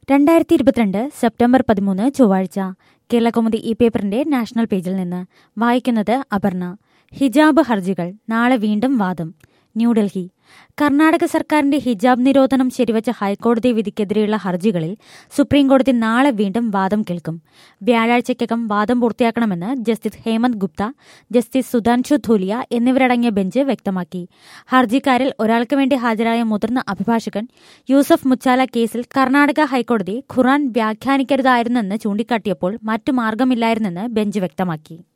2022 September 13 ചൊവ്വാഴ്ച കേരളകൗമുദി ഈ പേപ്പറിന്റെ നാഷണൽ പേജിൽ നിന്ന് വായിക്കുന്നത് അപർണ. ഹിജാബ് ഹർജികൾ നാളെ വീണ്ടും വാദം. ന്യൂഡൽഹി. കർണാടക സർക്കാരിന്റെ ഹിജാബ് നിരോധനം ശരിവച്ച ഹൈക്കോടതി വിധിക്കെതിരെയുള്ള ഹർജികളിൽ സുപ്രീംകോടതി നാളെ വീണ്ടും വാദം കേൾക്കും. വ്യാഴാഴ്ചയ്ക്കകം വാദം പൂർത്തിയാക്കണമെന്ന് ജസ്റ്റിസ് ഹേമന്ത് ഗുപ്ത, ജസ്റ്റിസ് സുധാൻഷു ധൂലിയ എന്നിവരടങ്ങിയ ബെഞ്ച് വ്യക്തമാക്കി. ഹർജിക്കാരിൽ ഒരാൾക്ക് വേണ്ടി ഹാജരായ മുതിർന്ന അഭിഭാഷകൻ യൂസഫ് മുച്ചാല കേസിൽ കർണാടക ഹൈക്കോടതി ഖുർആൻ വ്യാഖ്യാനിക്കരുതായിരുന്നെന്ന് ചൂണ്ടിക്കാട്ടിയപ്പോൾ മറ്റു മാർഗമില്ലായിരുന്നെന്ന് ബെഞ്ച് വ്യക്തമാക്കി.